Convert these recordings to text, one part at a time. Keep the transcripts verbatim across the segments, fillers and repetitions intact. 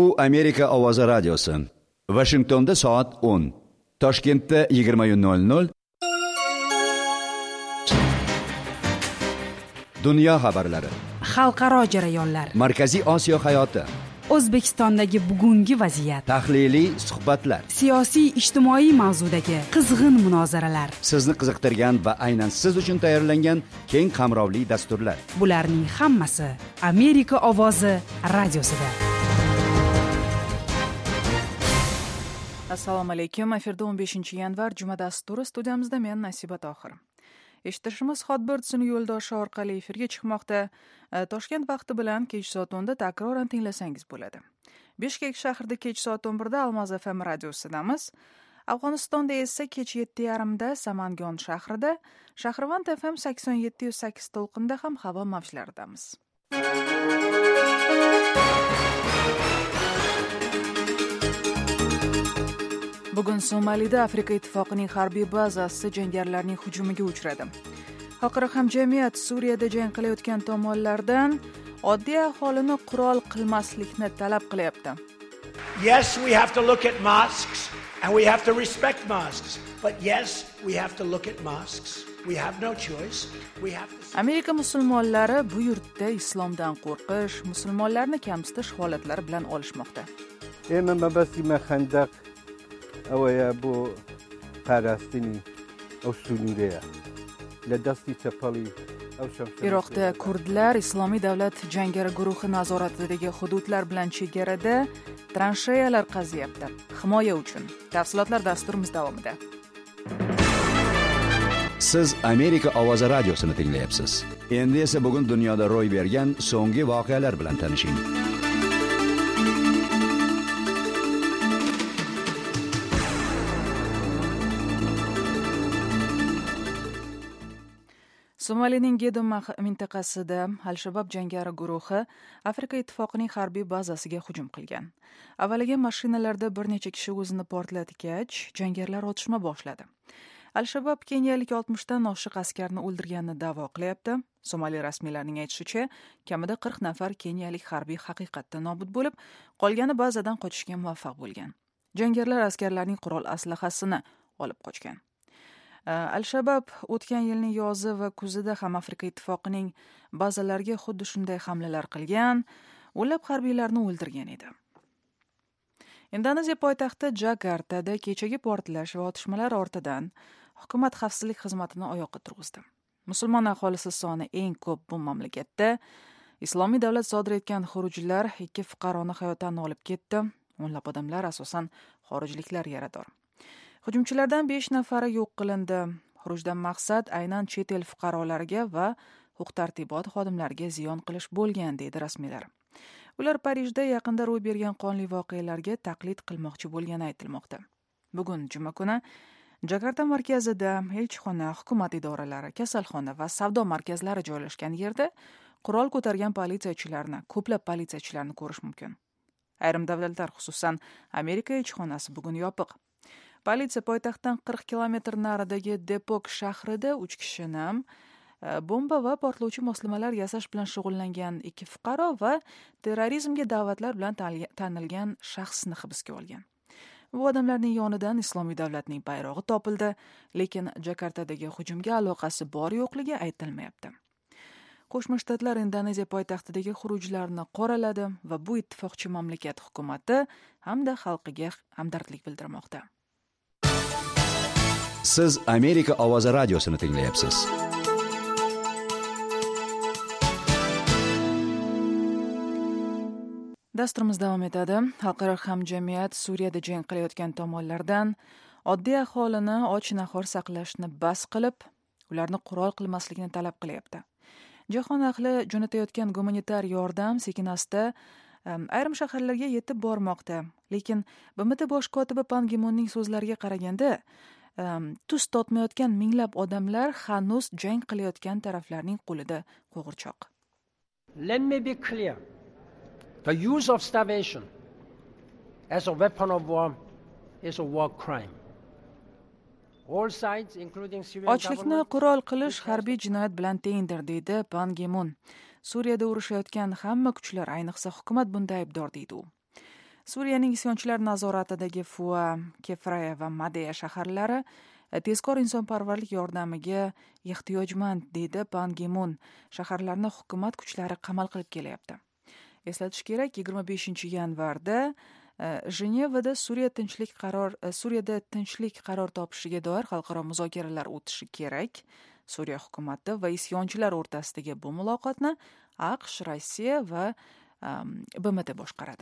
Bu Amerika ovozi radiosi. Washingtonda soat o'n, Toshkentda yigirma nol nol. Dunyo xabarlari, xalqaro jarayonlar, Markaziy Osiyo hayoti, O'zbekistondagi bugungi vaziyat, tahliliy suhbatlar, siyosiy ijtimoiy mavzudagi qizg'in munozaralar, sizni qiziqtirgan va aynan siz uchun tayyorlangan keng qamrovli dasturlar. Bularning hammasi Amerika ovozi radiosida. Assalomu alaykum. Efirda o'n beshinchi yanvar juma dasturi, studiyamizda men Nasiba Tohir. Eshitishimiz Hotbirds'ning yo'ldoshi orqali efirga chiqmoqda. Toshkent vaqti bilan kech soat o'nda takroran tinglasangiz bo'ladi. Bishkek shahrida kech soat o'n birda Almaz F M radiosidamiz. Afg'onistonda esa kech yetti yarimda Samangon shahrida, Shahrivand F M sakson yetti nuqta sakkiz to'lqinda ham havo mavjlaridamiz. Bugun Somalida Afrika ittifoqining harbiy bazasi jangarilarning hujumiga uchradi. Xalqaro hamjamiyat Suriyada jang qilayotgan tomonlardan oddiy aholini qurol qilmaslikni talab qilyapti. Yes, we have to look at mosques and we have to respect mosques. But yes, we have to look at mosques. We have no choice. We have to... Amerika musulmonlari bu yurtda islomdan qo'rqish, musulmonlarni kamsitish holatlari bilan olishmoqda. Endi mabasi maxandaq اوه بو پرستینی او سنوره لدستی چپالی او شمشیر. Iroqda kurdlar Islomiy davlat jangari guruhi nazoratidagi hududlar bilan chegarada transheyalar qazyapti. Himoya uchun. Tafsilotlar dasturimiz davomida. Siz Amerika ovozi radiosini tinglayapsiz. Endi esa bugun dunyoda ro'y bergan so'nggi voqealar bilan tanishing. Somalining Gedo mintaqasida Al-Shabaab jangari guruhi Afrika ittifoqining harbiy bazasiga hujum qilgan. Avvaliga mashinalarda bir necha kishi o'zini portlatgach, jangarilar otishma boshladi. Al-Shabaab keniyalik oltmishdan oshiq askarni o'ldirganini da'vo qilyapti. Somali rasmiylarining aytishicha, kamida qirq nafar keniyalik harbiy haqiqatda nobud bo'lib, qolgani bazadan qochishga muvaffaq bo'lgan. Jangarilar askarlarning qurol aslahasini olib qochgan. Al-Shabaab o'tgan yilning yozi va kuzida ham Afrika ittifoqining bazalariga xuddi shunday hamlalar qilgan, o'nlab harbiylarni o'ldirgan edi. Indoneziya poytaxti Jakartada kechagi portlash va otishmalar ortidan hukumat xavfsizlik xizmatini oyoqqa turg'izdi. Musulmon aholisi soni eng ko'p bu mamlakatda. Islomiy davlat sodir etgan xurujlar ikki fuqaroni hayotdan olib ketdi. O'nlab odamlar asosan xorijliklar yarador. Hujumchilardan besh nafari yo'q qilindi. Xurujdan maqsad aynan chet el fuqarolariga va huquq-tartibot xodimlariga ziyon qilish bo'lgan, deydi rasmiylar. Ular Parijda yaqinda ro'y bergan qonli voqealarga taqlid qilmoqchi bo'lgani aytilmoqda. Bugun juma kuni Jakarta markazida elchixona, hukumat idoralari, kasalxona va savdo markazlari joylashgan yerda qurol ko'targan politsiyachilarni, ko'plab politsiyachilarni ko'rish mumkin. Ayrim davlatlar, xususan Amerika elchixonasi bugun yopiq. Politsiya poytaxtdan qirq kilometr naridagi Depok shahrida uch kishini bomba va portlovchi moslamalar yasash bilan shug'ullangan ikki fuqaro va terrorizmga da'vatlar bilan tanilgan shaxsni hibsga olgan. Bu odamlarning yonidan Islomiy davlatning bayrog'i topildi, lekin Jakartadagi hujumga aloqasi bor yo'qligi aytilmayapti. Qo'shma Shtatlar Indoneziya poytaxtidagi xurujlarni qoraladi va bu ittifoqchi mamlakat hukumati hamda xalqiga hamdardlik bildirmoqda. Siz Amerika ovozi radiosini tinglayapsiz. Dasturimiz davom etadi. Xalqaro hamjamiyat Suriyada jang qilayotgan tomonlardan oddiy aholini och-nahor saqlashni bas qilib, ularni qurol qilmaslikni talab qilyapti. Jahon ahli jo'natayotgan gumanitar yordam sekin-asta ayrim shaharlarga yetib bormoqda. Lekin B M T bosh kotibi Pan Gi Munning so'zlariga qaraganda, tuz totmayotgan minglab odamlar hanuz jang qilayotgan taraflarning qo'lida qo'g'irchoq. Let me be clear. The use of starvation as a weapon of war is a war crime. All sides, including Syrian Ochlikni qurol qilish harbiy jinoyat bilan tengdir, deydi Pan Gi Mun. Suriyada urushayotgan hamma kuchlar, ayniqsa hukumat bunda aybdor deydi u. Suriyaning isyonchilar nazoratidagi Fua, Kefraya va Madeya shaharlari tezkor insonparvarlik yordamiga ehtiyojmand, deydi Ban Ki-mun. Shaharlarni hukumat kuchlari qamal qilib kelyapti. Eslatish kerak, yigirma beshinchi yanvarda Jenevada Suriya tinchlik qaror Suriyada tinchlik qaror topishiga doir xalqaro muzokaralar o'tishi kerak. Suriya hukumati va isyonchilar o'rtasidagi bu muloqotni AQSh, Rossiya va B M T boshqaradi.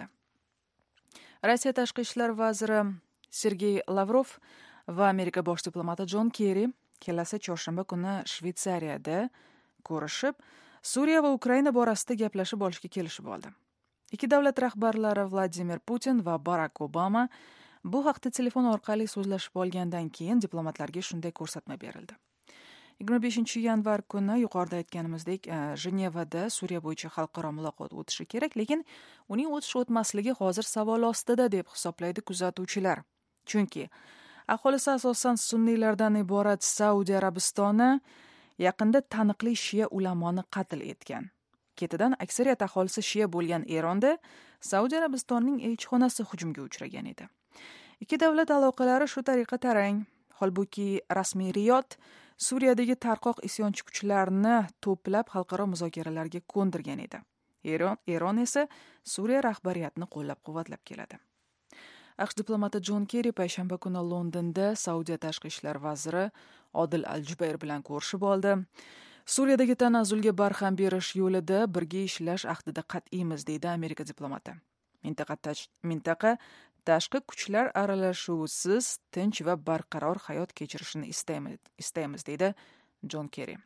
Rossiya tashqi ishlar vaziri Sergey Lavrov va Amerika bosh diplomati Jon Kerri kelasi chorshanba kuni Shveysariyada ko'rishib, Suriya va Ukraina borasida gaplashib olishga kelishib oldi. Ikki davlat rahbarlari Vladimir Putin va Barack Obama bu haqda telefon orqali so'zlashib olgandan keyin diplomatlarga shunday ko'rsatma berildi. yigirma beshinchi yanvar kuni yuqorida aytganimizdek Jenevada Suriya bo'yicha xalqaro muloqot o'tishi kerak, lekin uning o'tish o'tmasligi hozir savol ostida deb hisoblaydi kuzatuvchilar. Chunki aholisi asosan sunniylardan iborat Saudiya Arabistoni yaqinda taniqli shiya ulamoni qatl etgan. Ketidan aksariyat aholisi shiya bo'lgan Eronda Saudiya Arabistonining elchixonasi hujumga uchragan edi. Ikki davlat aloqalari shu tariqa tarang. Holbuki rasmiy Riyod Suriyadagi tarqoq isyonchi kuchlarni to'plab xalqaro muzokaralarga ko'ndirgan edi. Eron Eron esa Suriya rahbariyatini qo'llab-quvvatlab keladi. AQSh diplomati Jon Kerri payshanba kuni Londonda Saudiya tashqi ishlar vaziri Odil Al-Jubayr bilan ko'rishib oldi. Suriyadagi tanazzulga barham berish yo'lida birga ishlash ahdida qat'iymiz, deydi Amerika diplomati. Mintaqa mintaqa tashqi kuchlar aralashuvisiz tinch va barqaror hayot kechirishini istaymiz, istaymiz deydi Jon Kerri.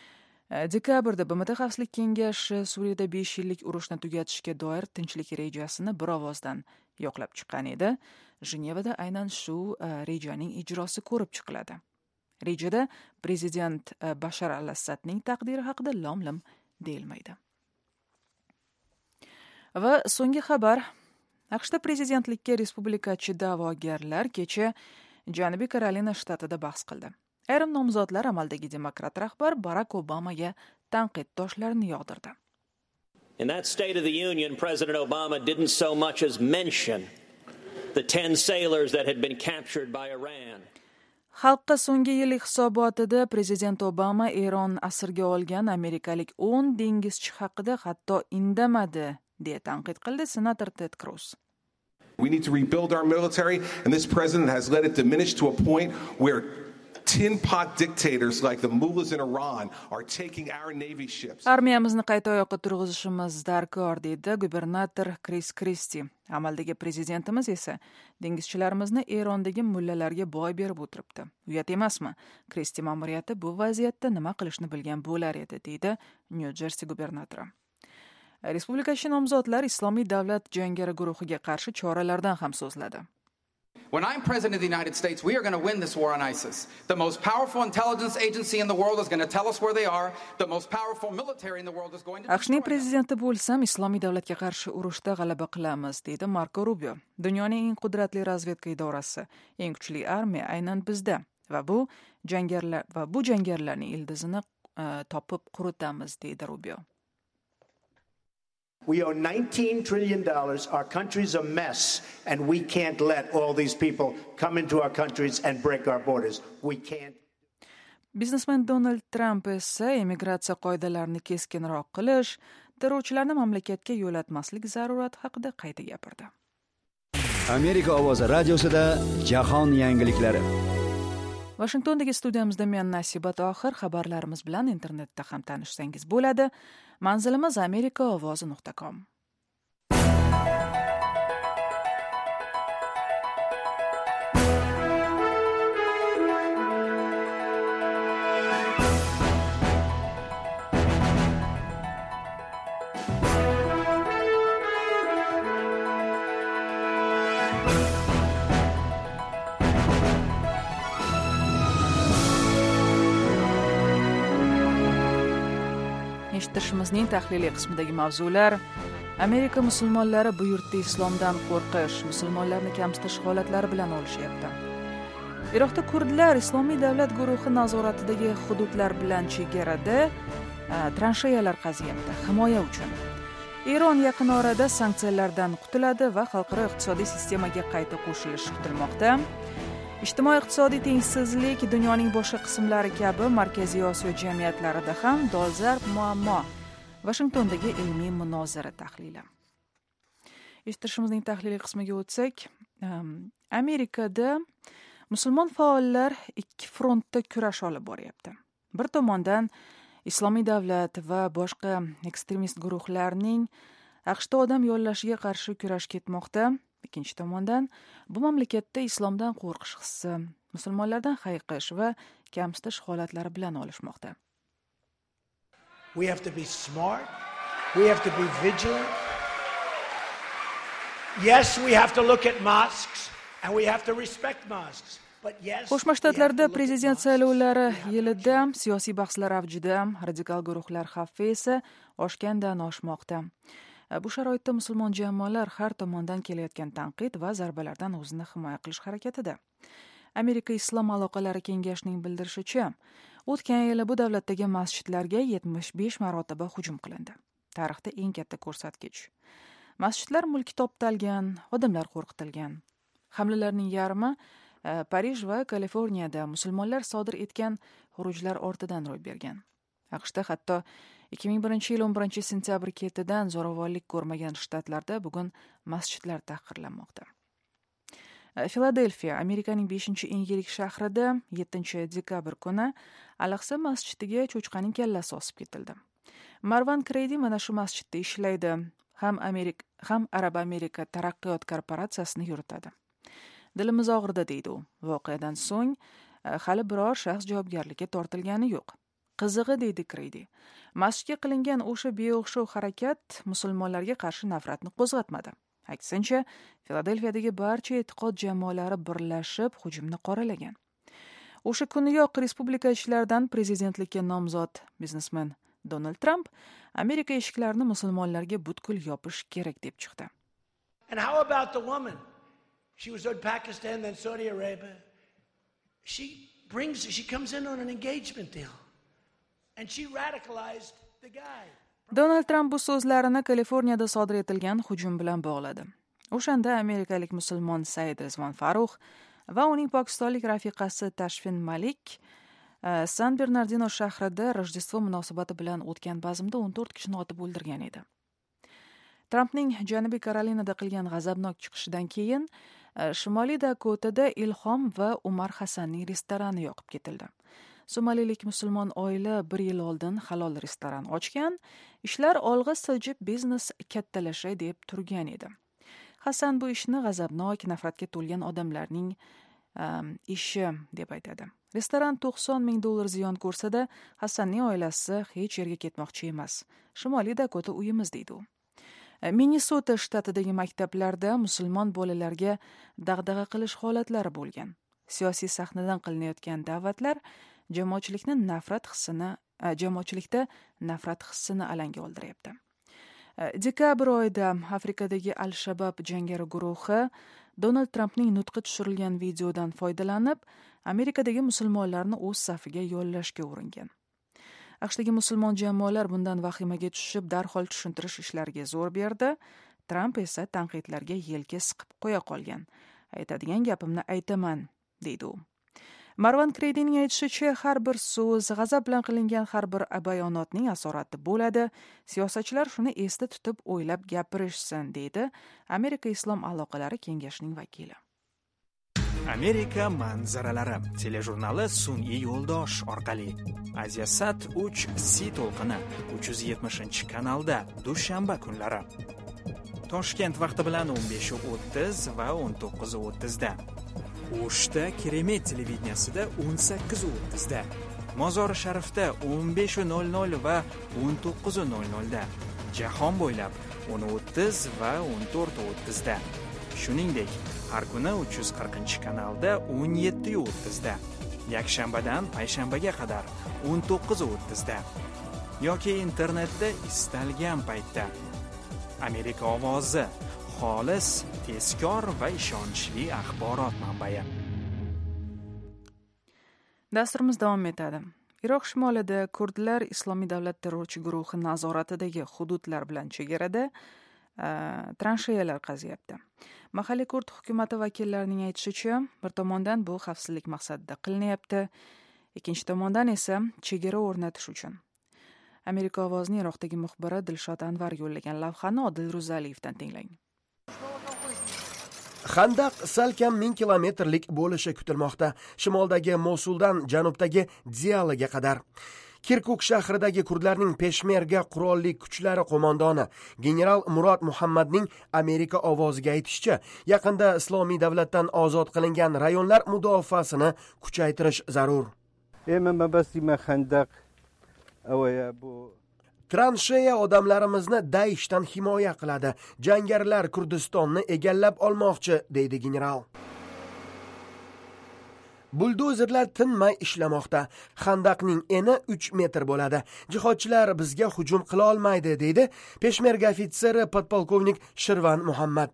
Dekabrda B M T Xavfsizlik kengashi Suriyada besh yillik urushni tugatishga doir tinchlik rejasini bir ovozdan yoqlab chiqqan edi. Jenevada aynan shu rejaning ijrosi ko'rib chiqiladi. Rejada prezident Bashar al-Assadning taqdiri haqida lom-lim deyilmaydi. Va so'nggi xabar, AQShda prezidentlikka respublikachi da'vogarlar kecha Janubiy Karolina shtatida bahs qildi. Ayrim nomzodlar amaldagi demokrat rahbar Barack Obamaga tanqid toshlarini yog'dirdi. In that State of the Union, President Obama didn't so much as mention the ten sailors that had been captured by Iran. Xalqqa so'nggi yil hisobotida prezident Obama Eron asirga olgan amerikalik o'n dengizchi haqida hatto indamadi, deya tanqid qildi senator Ted Cruz. We need to rebuild our military, and this president has let it diminish to a point where tin pot dictators like the mullahs in Iran are taking our navy ships. Armiyamizni qayta oyoqqa turg'izishimiz darkor, deydi gubernator Chris Christie. Amaldagi prezidentimiz esa dengizchilarimizni Erondagi mullalarga boy berib o'tiribdi. Uyat emasmi? Christie ma'muriyati bu vaziyatda nima qilishni bilgan bo'lar edi, deydi New Jersey gubernatori. Respublikachi nomzodlar Islomiy davlat jangari guruhiga qarshi choralardan ham so'zladi. When I'm president of the United States, we are going to win this war on ISIS. The most powerful intelligence agency in the world is going to tell us where they are. The most powerful military in the world is going to AQShning prezidenti bo'lsam, Islomiy davlatga qarshi urushda g'alaba qilamiz, deydi Marco Rubio. Dunyoning eng qudratli razvedka idorasi, eng kuchli armiya aynan bizda va bu jangarilar va bu jangarilarning ildizini uh, topib quritamiz, deydi Rubio. We owe nineteen trillion dollars. Our country's a mess, and we can't let all these people come into our countries and break our borders. We can't. Biznesmen Donald Trump esa immigratsiya qoidalarini keskinroq qilish, terrorchilarni mamlakatga yo'latmaslik zarurati haqida qayta gapirdi. Amerika ovozi radiosida jahon yangiliklari. Washingtondagi studiyamizda men Nasiba Tohir, xabarlarimiz bilan internetda ham tanishsangiz bo'ladi. Manzilimiz amerika ovozi nuqta com. Eshitishimizning tahliliy qismidagi mavzular: Amerika musulmonlari bu yurtda islomdan qo'rqish, musulmonlarni kamsitish holatlari bilan olishyapti. Iroqda kurdlar Islomiy davlat guruhi nazoratidagi hududlar bilan chegarada transheyalar qazyapti himoya uchun. Eron yaqin orada sanksiyalardan qutuladi va xalqaro iqtisodiy sistemaga qayta qo'shilishi kutilmoqda. Ijtimoiy-iqtisodiy tengsizlik dunyoning boshqa qismlari kabi Markaziy Osiyo jamiyatlarida ham dolzarb muammo. Vashingtondagi ilmiy munozara tahlili. Eshittirishimizning tahliliy qismiga o'tsak, Amerikada musulmon faollar ikki frontda kurash olib boryapti. Bir tomondan Islomiy davlat va boshqa ekstremist guruhlarning AQShda odam yollashiga qarshi kurash ketmoqda. Ikkinchi tomondan bu mamlakatda islomdan qo'rqish hissi, musulmonlardan hayiqish va kamsitish holatlari bilan olishmoqda. We have to be smart. We have to be vigilant. Yes, we have to look at mosques and we have to respect mosques. Qo'shma Shtatlarda prezident saylovlari yilida siyosiy bahslar avjida, radikal guruhlar xavfi esa oshgandan oshmoqda. Bu sharoitda musulmon jamoalar har tomondan kelayotgan tanqid va zarbalardan o'zini himoya qilish harakatida. Amerika Islom aloqalari kengashining bildirishicha, o'tgan yili bu davlatdagi masjidlarga yetmish besh marotaba hujum qilindi. Tarixda eng katta ko'rsatkich. Masjidlar mulki toptalgan, odamlar qo'rqitilgan. Hamlalarning yarmi Parij va Kaliforniyada musulmonlar sodir etgan xurujlar ortidan ro'y bergan. AQShda hatto ikki ming birinchi yil o'n birinchi sentyabr ketidan zo'ravonlik ko'rmagan shtatlarda bugun masjidlar tahqirlanmoqda. Filadelfiya, Amerikaning beshinchi eng yirik shahrida yettinchi dekabr kuni Al-Aqsa masjidiga cho'chqaning kallasi osib ketildi. Marwan Kreydi mana shu masjidda ishlaydi, ham Amerika, ham Arab Amerika taraqqiyot korporatsiyasini yuritadi. Dilimiz og'rida deydi u. Voqeadan so'ng hali biror shaxs javobgarlikka tortilgani yo'q. Qizig'i deydi Kreydi. Masjidga qilingan o'sha beo'xshov harakat musulmonlarga qarshi nafratni qo'zg'atmadi. Aksincha, Filadelfiyadagi barcha e'tiqod jamoalari birlashib hujumni qoralagan. O'sha kuniyoq respublikachilardan prezidentlikka nomzod biznesmen Donald Trump Amerika eshiklarini musulmonlarga butkul yopish kerak deb chiqdi. And how about the woman? She was in Pakistan, then Saudi Arabia. She brings, she comes in on an engagement deal. And she radicalized the guy. Donald Trump bu so'zlarini Kaliforniyada sodir etilgan hujum bilan bog'ladi. O'shanda amerikalik musulmon Said Rizvon Farux va uning pokistonlik rafiqasi Tashfin Malik San Bernardino shahrida Rojdestvo munosabati bilan o'tgan bazmda o'n to'rt kishini otib o'ldirgan edi. Trumpning Janubiy Karolinada qilgan g'azabnok chiqishidan keyin Shimoliy Dakotada Ilhom va Umar Hasanning restorani yoqib ketildi. Somalilik musulmon oila bir yil oldin halol restoran ochgan, ishlar olg'a siljib biznes kattalashay deb turgan edi. Hasan bu ishni g'azabnok, nafratga to'lgan odamlarning um, ishi deb aytadi. Restoran to'qson ming dollar ziyon ko'rsa-da, Hasanning oilasi hech yerga ketmoqchi emas. Shimoliy Dakota uyimiz deydi u. Minnesota shtatidagi maktablarda musulmon bolalarga dag'dag'a qilish holatlari bo'lgan. Siyosiy sahnadan qilinayotgan da'vatlar jamoatchilikni nafrat hissini, jamoatchilikda nafrat hissini alanga oldiryapti. Dekabr oyida Afrikadagi Al-Shabab jangari guruhi Donald Trumpning nutqi tushirilgan videodan foydalanib, Amerikadagi musulmonlarni o'z safiga yollashga uringan. AQShdagi musulmon jamoalar bundan vahimaga tushib, darhol tushuntirish ishlariga zo'r berdi. Trump esa tanqidlarga yelka siqib qo'ya qolgan. Aytadigan gapimni aytaman, deydi u. Marwan Kreydining aytishicha, har bir so'z, g'azab bilan qilingan har bir bayonotning asorati bo'ladi. Siyosatchilar shuni esda tutib, o'ylab gapirishsin, deydi Amerika Islom aloqalari kengashining vakili. Amerika manzaralari telejurnali sun'iy yo'ldosh orqali Asiasat uch C to'lqini uch yuz yetmishinchi kanalda dushanba kunlari. Toshkent vaqti bilan o'n besh o'ttiz va o'n to'qqiz o'ttiz da. O'shda Keremet televideniyasida o'n sakkiz o'ttiz da. Mozori Sharifda o'n besh nol nol va o'n to'qqiz nol nol da. Jahon bo'ylab o'n o'ttiz va o'n to'rt o'ttiz da. Shuningdek, har kuni uch yuz qirqinchi kanalda o'n yetti o'ttiz da. Yakshanbadan payshanbaga qadar o'n to'qqiz o'ttiz da. Yoki internetda istalgan paytda. Amerika ovozi, xolis, tezkor va ishonchli axborot manbai. Dasturimiz davom etadi. Iroq shimolida kurdlar Islomiy davlat terrorchi guruhi nazoratidagi hududlar bilan chegarada transheyalar qazyapti. Mahalliy kurd hukumati vakillarining aytishicha, bir tomondan bu xavfsizlik maqsadida qilinyapti, ikkinchi tomondan esa chegara o'rnatish uchun. Amerika ovozining Iroqdagi muxbiri Dilshod Anvar yo'llagan lavhani Odil Ro'zaliyevdan tinglang. Xandaq salkam ming kilometrlik bo'lishi kutilmoqda. Shimoldagi Mosuldan janubdagi Diyalaga qadar. Kirkuk shahridagi kurdlarning Peshmerga qurolli kuchlari qo'mondoni general Murod Muhammadning Amerika ovoziga aytishicha, yaqinda Islomiy davlatdan ozod qilingan rayonlar mudofaasini kuchaytirish zarur. Transheya odamlarimizni Daeshdan himoya qiladi. Jangarilar Kurdistonni egallab olmoqchi, deydi general. Buldozerlar tinmay ishlamoqda. Xandaqning eni uch metr bo'ladi. Jihodchilar bizga hujum qila olmaydi, deydi Peshmerga ofitseri podpolkovnik Shirvan Muhammad.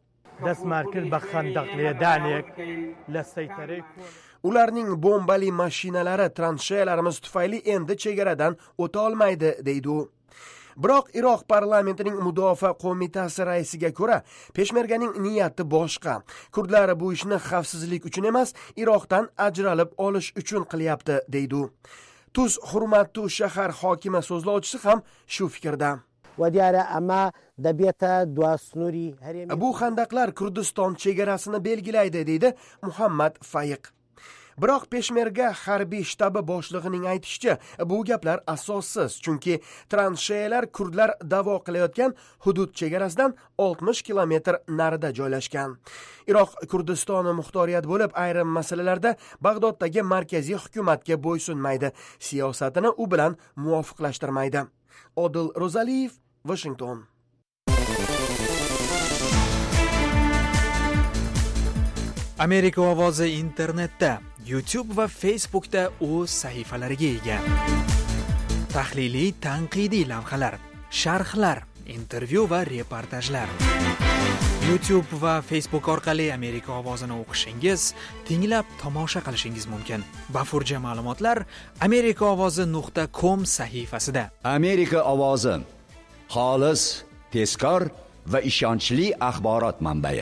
Ularning bombali mashinalari transheyalarimiz tufayli endi chegaradan o'ta olmaydi, deydi u. Biroq Iroq parlamentining mudofaa qo'mitasi raisiga ko'ra, Peshmerganing niyati boshqa. Kurdlar bu ishni xavfsizlik uchun emas, Iroqdan ajralib olish uchun qilyapti, deydi u. Tuz Hurmatli shahar hokimi so'zlovchisi ham shu fikrda. Bu xandaqlar Kurdiston chegarasini belgilaydi, deydi Muhammad Fayiq. Biroq Peshmerga harbiy shtabi boshlig'ining aytishicha, bu gaplar asossiz, chunki transheyalar kurdlar da'vo qilayotgan hudud chegarasidan oltmish kilometr narida joylashgan. Iroq Kurdistoni muxtoriyat bo'lib, ayrim masalalarda Bag'doddagi markaziy hukumatga bo'ysunmaydi, siyosatini u bilan muvofiqlashtirmaydi. Odil Ro'zaliyev, Washington. Amerika ovozi internetda, YouTube va Facebookda o'z sahifalariga ega. Tahliliy, tanqidiy lavhalar, sharhlar, intervyu va reportajlar. YouTube va Facebook orqali Amerika ovozini o'qishingiz, tinglab tomosha qilishingiz mumkin. Bafurja ma'lumotlar amerika ovozi nuqta com sahifasida. Amerika ovozi xolis, tezkor va ishonchli axborot manbai.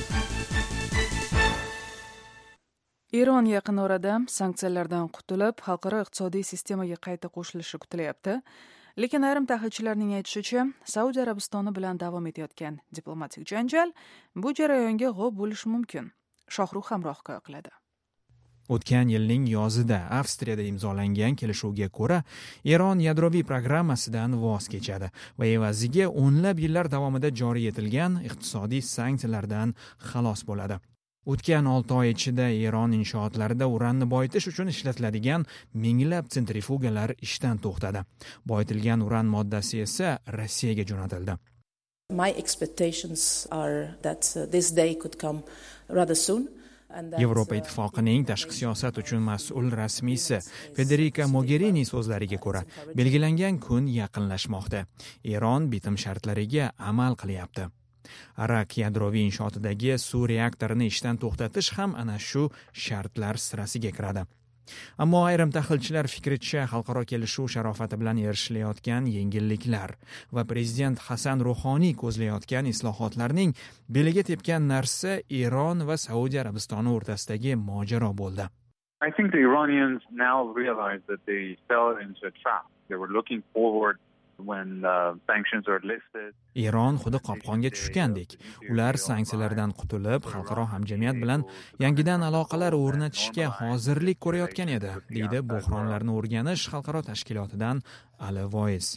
Eron yaqin orada sanksiyalardan qutulib, xalqaro iqtisodiy sistemaga qayta qo'shilishi kutilyapti. Lekin ayrim tahlilchilarning aytishicha, Saudiya Arabistoni bilan davom etayotgan diplomatik janjal bu jarayonga g'ob bo'lishi mumkin. Shohruh Hamroh hikoya qiladi. O'tgan yilning yozida Avstriyada imzolangan kelishuvga ko'ra, Eron yadroviy programmasidan voz kechadi va evaziga o'nlab yillar davomida joriy etilgan iqtisodiy sanksiyalardan xalos bo'ladi. O'tgan olti oy ichida Eron inshootlarida uranni boyitish uchun ishlatiladigan minglab sentrifugalar ishdan to'xtadi. Boyitilgan uran moddasi esa Rossiyaga jo'natildi. My expectations are that this day could come rather soon. Yevropa ittifoqining tashqi siyosat uchun mas'ul rasmiysi Federica Mogherini so'zlariga ko'ra, belgilangan kun yaqinlashmoqda. Eron bitim shartlariga amal qilyapti. Arak yadroviy inshootidagi suv reaktorini ishdan to'xtatish ham ana shu shartlar sirasiga kiradi. Ammo ayrim tahlilchilar fikricha, xalqaro kelishuv sharofati bilan erishilayotgan yengilliklar va prezident Hasan Ruhoniy ko'zlayotgan islohotlarning beliga tepgan narsa Eron va Saudiya Arabistoni o'rtasidagi mojaro bo'ldi. I think the Iranians now realize that they fell into a trap. They were looking forward when uh, sanctions are lifted. Eron xuddi qopqonga tushgandek. Ular sanksiyalardan qutulib, xalqaro hamjamiyat bilan yangidan aloqalar o'rnatishga hozirlik ko'rayotgan edi, deydi Bo'hronlarni o'rganish xalqaro tashkilotidan Ali Voiz.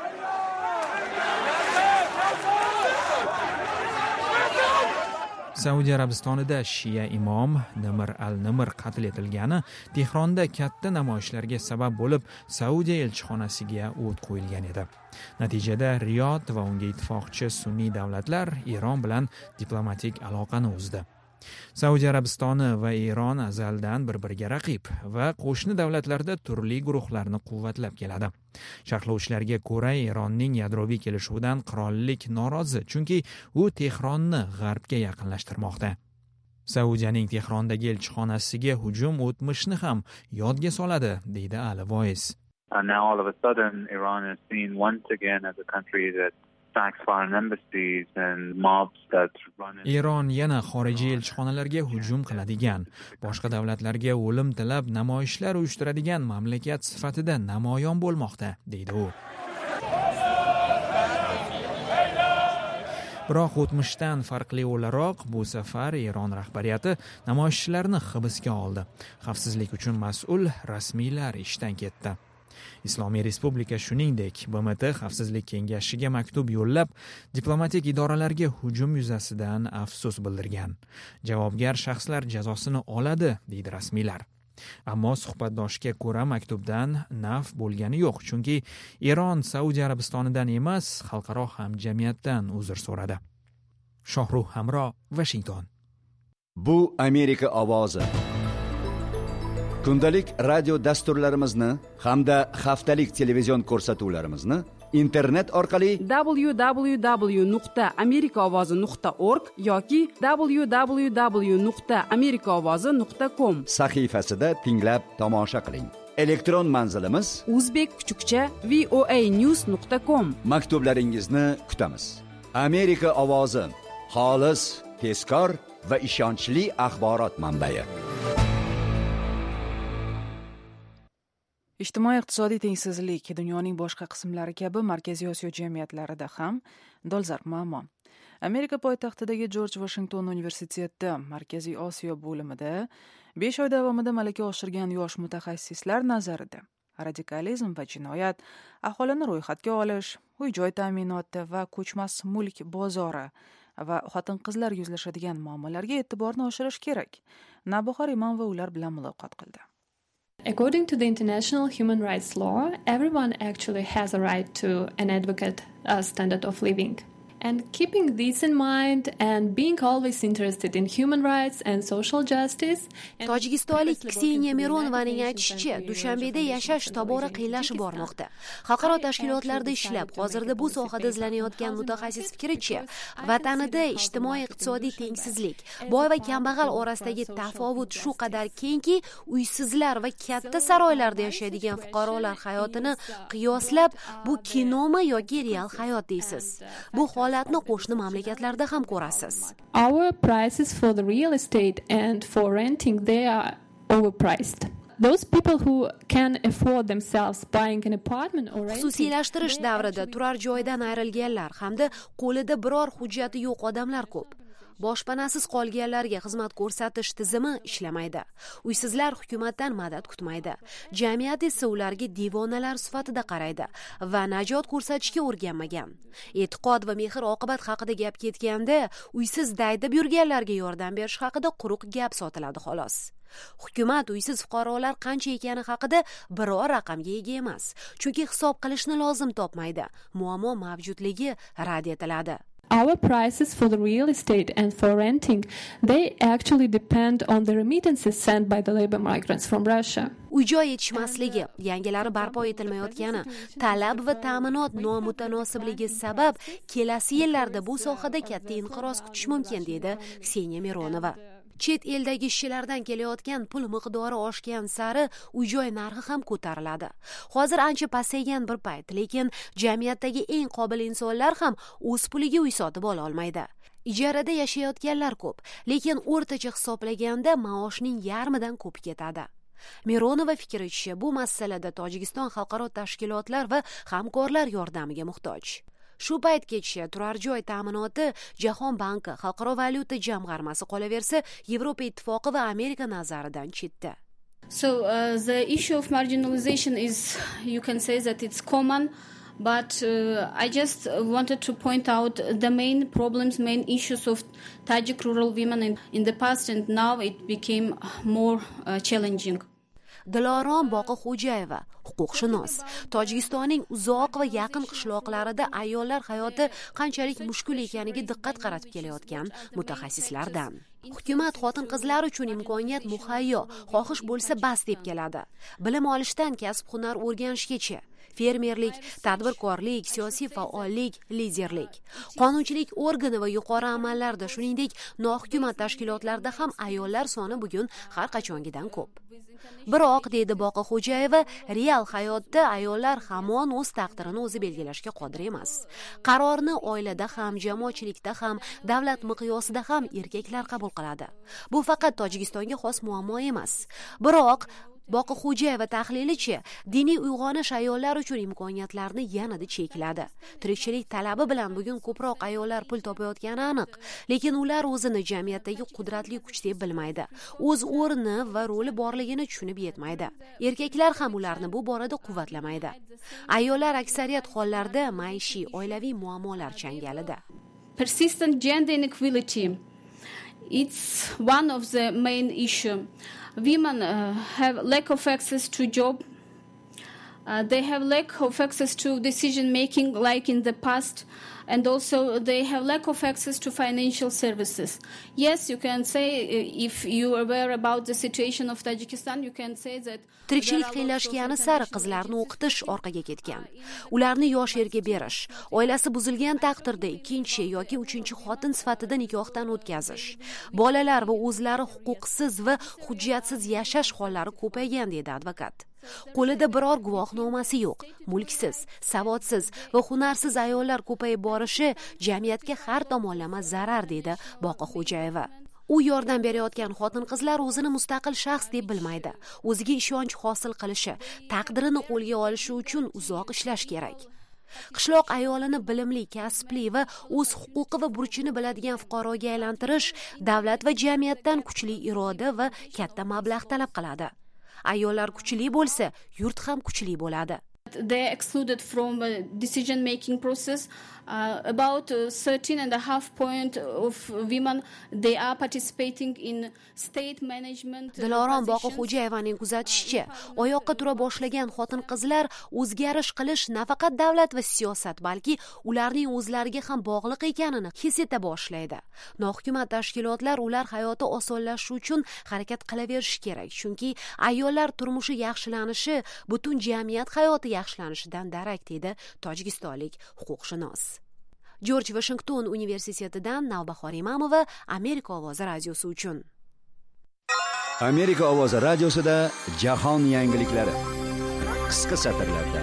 Saudiya Arabistonida Shia imom Nimr al-Nimr qatl etilgani Tehronda katta namoyishlarga sabab bo'lib, Saudiya elchixonasiga o't qo'yilgan edi. Natijada Riyod va unga ittifoqchi sunniy davlatlar Eron bilan diplomatik aloqani uzdi. Saudiya Arabistoni va Eron azaldan bir-biriga raqib va qo'shni davlatlarda turli guruhlarni quvvatlab keladi. Sharhlovchilarga ko'ra, Eronning yadroviy kelishuvidan qirollik norozi, chunki u Tehronni g'arbga yaqinlashtirmoqda. Saudiyaning Tehrondagi elchixonasiga hujum o'tmishni ham yodga soladi, deydi Ali Voiz. And now all of a sudden, Iran is seen once again as a country that sacks foreign embassies and mobs that run. Eron yana xorijiy elchixonalarga hujum qiladigan, boshqa davlatlarga o'lim tilab namoyishlar uyushtiradigan mamlakat sifatida namoyon bo'lmoqda, deydi u. Biroq o'tmishdan farqli o'laroq bu safar Eron rahbariyati namoyishchilarni hibsga oldi. Xavfsizlik uchun mas'ul rasmiylar ishdan ketdi. Islomiy Respublika shuningdek B M T Xavfsizlik kengashiga maktub yo'llab, diplomatik idoralarga hujum yuzasidan afsus bildirgan. Javobgar shaxslar jazosini oladi, deydi rasmiylar. Ammo suhbatdoshga ko'ra maktubdan naf bo'lgani yo'q, chunki Eron Saudiya Arabistonidan emas, xalqaro hamjamiyatdan uzr so'radi. Shohruh Hamro, Washington. Bu Amerika ovozi. Kundalik radio dasturlarimizni hamda haftalik televizion ko'rsatuvlarimizni internet orqali w w w nuqta amerika ovozi nuqta org yoki w w w nuqta amerika ovozi nuqta com sahifasida tinglab tomosha qiling. Elektron manzilimiz uzbek kuchukcha voa news nuqta com. Maktublaringizni kutamiz. Amerika ovozi, xolis, tezkor va ishonchli axborot manbai. Ijtimoiy-iqtisodiy tengsizlik dunyoning boshqa qismlari kabi Markaziy Osiyo jamiyatlarida ham dolzarb muammo. Amerika poytaxtidagi Jorj Washington universiteti Markaziy Osiyo bo'limida besh oy davomida malaka oshirgan yosh mutaxassislar nazarida radikalizm va jinoyat, aholini ro'yxatga olish, uy-joy ta'minoti va ko'chmas mulk bozori va xotin-qizlar yuzlashadigan muammolarga e'tiborni oshirish kerak. Navbahor Imonova ular bilan muloqot qildi. According to the international human rights law, everyone actually has a right to an adequate uh, standard of living. And keeping this in mind and being always interested in human rights and social justice. Tojikistonlik Kseniya Mironovaning aytishicha, Dushanbeda yashash tobora qiyinlashib bormoqda. Xalqaro tashkilotlarda ishlab, hozirda bu sohada izlanayotgan mutaxassis fikricha, vatanida ijtimoiy-iqtisodiy tengsizlik, boy va kambag'al orasidagi tafovut shu qadar kengki, uysizlar va katta saroylarda yashaydigan fuqarolar hayotini qiyoslab, bu kinomi yoki real hayot deysiz. Bu holatni qo'shni mamlakatlarda ham ko'rasiz. Our prices for the real estate and for renting, they are overpriced. Those people who can afford themselves buying an apartment or renting. Xususiylashtirish davrida turar joydan ayrilganlar hamda qo'lida biror hujjati yo'q odamlar ko'p. Boshpanasiz qolganlarga xizmat ko'rsatish tizimi ishlamaydi. Uysizlar hukumatdan madad kutmaydi. Jamiyat esa ularga devonalar sifatida qaraydi va najot ko'rsatishga o'rganmagan. E'tiqod va mehr-oqibat haqida gap ketganda, uysiz daydib yurganlarga yordam berish haqida quruq gap sotiladi xolos. Hukumat uysiz fuqarolar qancha ekani haqida biror raqamga ega emas, chunki hisob qilishni lozim topmaydi. Muammo mavjudligi rad etiladi. Our prices for the real estate and for renting, they actually depend on the remittances sent by the labor migrants from Russia. Uy-joy yetishmasligi, yangilari barpo etilmayotgani, talab va ta'minot nomutanossibligi sabab kelasi yillarda bu sohada katta inqiroz kutish mumkin, dedi Kseniya Mironova. Chet eldagi ishchilardan kelayotgan pul miqdori oshgan sari uy-joy narxi ham ko'tariladi. Hozir ancha pasaygan bir payt, lekin jamiyatdagi eng qobil insonlar ham o'z puliga uy sotib ola olmaydi. Ijarada yashayotganlar ko'p, lekin o'rtacha hisoblaganda maoshning yarmidan ko'p ketadi. Mironova fikricha, bu masalada Tojikiston xalqaro tashkilotlar va hamkorlar yordamiga muhtoj. Shu paytgacha turar joy ta'minoti Jahon banki, Xalqaro valyuta jamg'armasi qolaversa, Yevropa ittifoqi va Amerika nazaridan chetda. So uh, the issue of marginalization is, you can say that it's common, but uh, I just wanted to point out the main problems, main issues of Tajik rural women in, in the past, and now it became more uh, challenging. Dilorom Boqi-Xo'jayeva, huquqshunos, Tojikistonning uzoq va yaqin qishloqlarida ayollar hayoti qanchalik mushkul ekaniga diqqat qaratib kelayotgan mutaxassislardan. Hukumat xotin-qizlar uchun imkoniyat muhayyo, xohish bo'lsa bas deb keladi. Bilim olishdan kasb-hunar o'rganishgacha. fermerlik, tadbirkorlik, siyosiy faollik, liderlik. Qonunchilik organi va yuqori amallarda, shuningdek, nohukumat tashkilotlarda ham ayollar soni bugun har qachongidan ko'p. Biroq, deydi Boqixo'jayeva, real hayotda ayollar hamon o'z taqdirini o'zi belgilashga qodir emas. Qarorni oilada ham, jamoatchilikda ham, davlat miqyosida ham erkaklar qabul qiladi. Bu faqat Tojikistonga xos muammo emas. Biroq Boqixo'jayeva tahlilicha, diniy uyg'onish ayollar uchun imkoniyatlarni yanada chekladi. Tirikchilik talabi bilan bugun ko'proq ayollar pul topayotgani aniq, lekin ular o'zini jamiyatdagi qudratli kuch deb bilmaydi. O'z o'rni va roli borligini tushunib yetmaydi. Erkaklar ham ularni bu borada quvvatlamaydi. Ayollar aksariyat hollarda maishiy, oilaviy muammolar changalida. Persistent gender inequality, it's one of the main issue. Women uh, have lack of access to job. Uh, they have lack of access to decision making like in the past, and also they have lack of access to financial services. Yes, you can say, uh, if you are aware about the situation of Tajikistan, you can say that tirikchilik qiynalashgani sari qizlarni o'qitish orqaga ketgan. Ularni yosh erga berish, oilasi buzilgan taqdirda ikkinchi yoki uchinchi xotin sifatida nikohdan o'tkazish, bolalar va o'zlari huquqsiz va hujjatsiz yashash hollari ko'paygan, dedi advokat. Qo'lida biror guvohnomasi yo'q, mulksiz, savodsiz va hunarsiz ayollar ko'payib borishi jamiyatga har tomonlama zarar, dedi Boqixo'jayeva. U yordam berayotgan xotin-qizlar o'zini mustaqil shaxs deb bilmaydi. O'ziga ishonch hosil qilishi, taqdirini qo'lga olishi uchun uzoq ishlash kerak. Qishloq ayolini bilimli, kasbli va o'z huquqi va burchini biladigan fuqaroga aylantirish davlat va jamiyatdan kuchli iroda va katta mablag' talab qiladi. Ayollar kuchli bo'lsa, yurt ham kuchli bo'ladi. They are excluded from the decision making process. Uh, about uh, thirteen and a half point of women, they are participating in state management. Dilorom Boqixo'jayevaning kuzatishicha, oyoqqa tura boshlagan xotin-qizlar o'zgarish qilish nafaqat davlat va siyosat, balki ularning o'zlariga ham bog'liq ekanini his eta boshlaydi. Nohukumat tashkilotlar ular hayoti osonlashishi uchun harakat qilaverishi kerak, chunki ayollar turmushi yaxshilanishi butun jamiyat hayoti yaxshilanishidan darak, dedi tojikistonlik huquqshunos. Jorj Vashington universitetidan Navbahor Imamova, Amerika ovozi radiosi uchun. Amerika ovozi radiosida jahon yangiliklari qisqa satrlarda.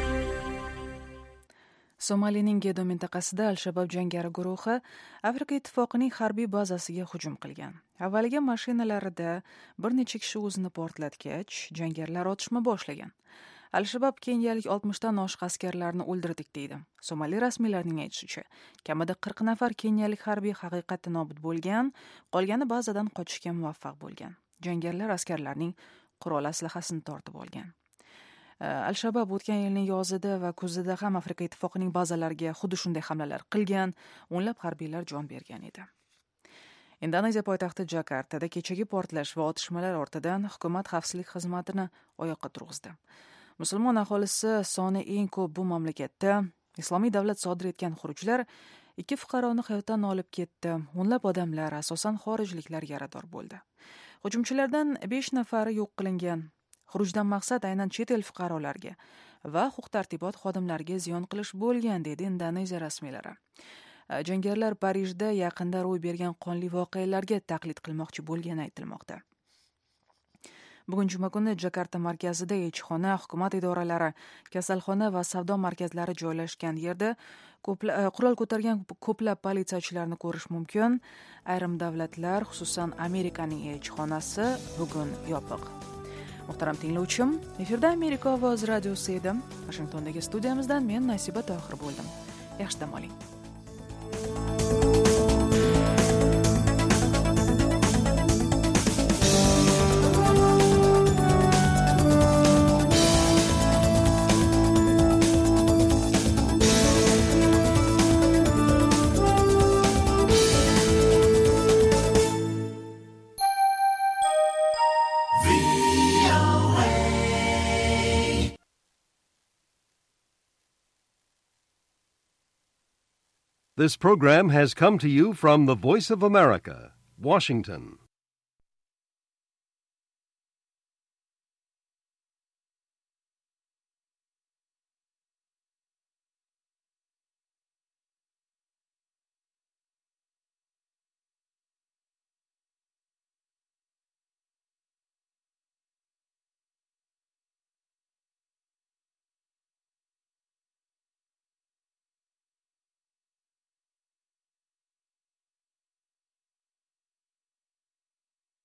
Somalining Gedo mintaqasida Al-Shabaab jangari guruhi Afrika ittifoqining harbiy bazasiga hujum qilgan. Avvaliga mashinalarida bir necha kishi o'zini portlatgach, jangarilar otishma boshlagan. Al-Shabaab keniyalik oltmishdan oshiq askarlarni o'ldirdik, deydi. Somali rasmiylarining aytishicha, kamida qirq nafar keniyalik harbiy haqiqatda nobud bo'lgan, qolgani bazadan qochishga muvaffaq bo'lgan. Jangarilar askarlarning qurol aslahasini tortib olgan. Al-Shabaab o'tgan yilning yozida va kuzida ham Afrika ittifoqining bazalariga xuddi shunday hamlalar qilgan, o'nlab harbiylar jon bergan edi. Indoneziya poytaxti Jakartada kechagi portlash va otishmalar ortidan hukumat xavfsizlik xizmatini oyoqqa turg'izdi. Musulmon aholisi soni eng ko'p bu mamlakatda Islomiy davlat sodir etgan xurujlar ikki fuqaroni hayotdan olib ketdi. O'nlab odamlar, asosan xorijliklar yarador bo'ldi. Hujumchilardan besh nafari yo'q qilingan. Xurujdan maqsad aynan chet el fuqarolarga va huquq-tartibot xodimlariga ziyon qilish bo'lgan, dedi Indoneziya rasmiylari. Jangarilar Parijda yaqinda ro'y bergan qonli voqealarga taqlid qilmoqchi bo'lgani aytilmoqda. Bugun juma kuni Jakarta markazida elchixona, hukumat idoralari, kasalxona va savdo markazlari joylashgan yerda qurol ko'targan ko'plab politsiyachilarni ko'rish mumkin. Ayrim davlatlar, xususan Amerikaning elchixonasi bugun yopiq. Muhtaram tinglovchim, efirda Amerika ovozi radiosi edi. Washingtondagi studiyamizdan men Nasiba Tohir bo'ldim. Yaxshi dam oling. This program has come to you from the Voice of America, Washington.